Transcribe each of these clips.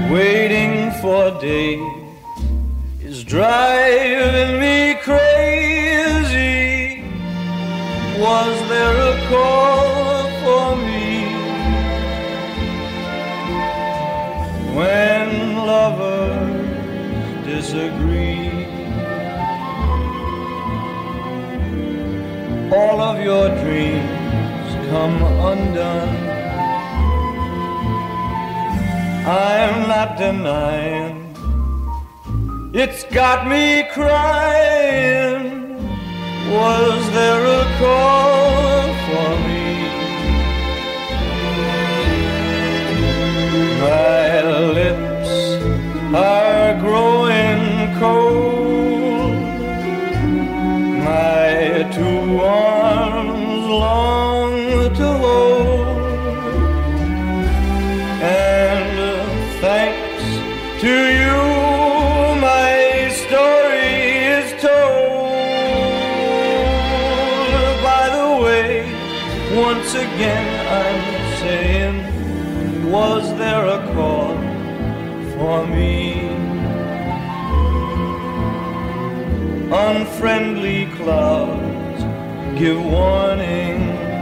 Waiting for days is driving me crazy. Was there a call for me when lovers disagree? All of your dreams come undone. I'm not denying it's got me crying. Was there a call for me? My lips are growing cold. My two arms long to hold. And thanks to you, my story is told. By the way, once again I'm saying, was there a call for me? Unfriendly clouds give warning.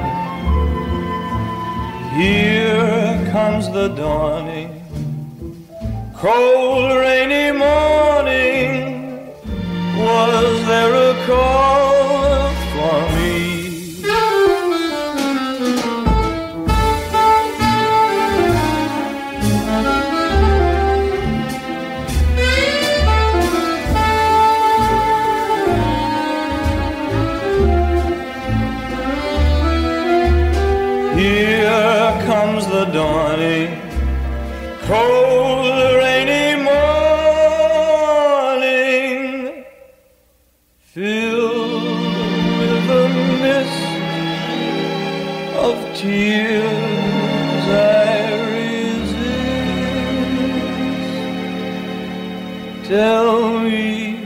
Here comes the dawning. Cold, rainy morning. Was there a call for me? Here comes the dawning, cold, rainy morning, filled with the mist of tears I resist. Tell me